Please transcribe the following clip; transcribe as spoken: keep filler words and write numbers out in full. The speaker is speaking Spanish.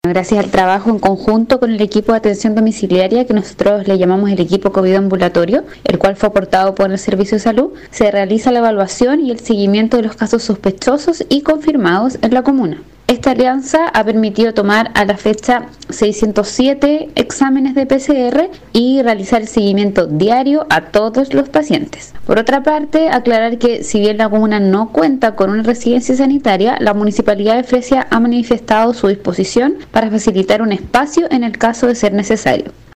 Gracias al trabajo en conjunto con el equipo de atención domiciliaria, que nosotros le llamamos el equipo COVID ambulatorio, el cual fue aportado por el Servicio de Salud, se realiza la evaluación y el seguimiento de los casos sospechosos y confirmados en la comuna. Esta alianza ha permitido tomar a la fecha seiscientos siete exámenes de P C R y realizar el seguimiento diario a todos los pacientes. Por otra parte, aclarar que si bien la comuna no cuenta con una residencia sanitaria, la Municipalidad de Fresia ha manifestado su disposición para facilitar un espacio en el caso de ser necesario.